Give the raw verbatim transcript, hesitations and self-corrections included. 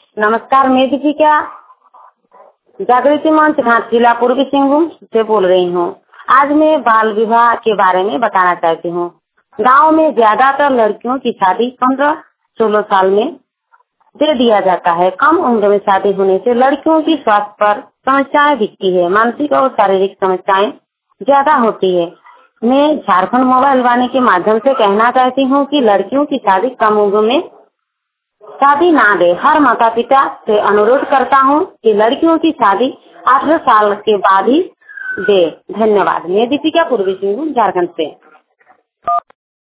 नमस्कार, मैं दीपिका जागृति मंच घाट जिला पूर्वी सिंहभूम से बोल रही हूँ। आज मैं बाल विवाह के बारे में बताना चाहती हूँ। गांव में ज्यादातर लड़कियों की शादी पंद्रह सोलह साल में दे दिया जाता है। कम उम्र में शादी होने से लड़कियों की स्वास्थ्य पर समस्याएं दिखती है, मानसिक और शारीरिक समस्याएं ज्यादा होती है। मैं झारखंड मोबाइल वाणी के माध्यम से कहना चाहती हूँ कि लड़कियों की शादी कम उम्र में शादी ना दे। हर माता पिता से अनुरोध करता हूँ कि लड़कियों की शादी अठारह साल के बाद ही दे। धन्यवाद। मैं दीपिका, पूर्वी सिंहभूम, झारखंड से।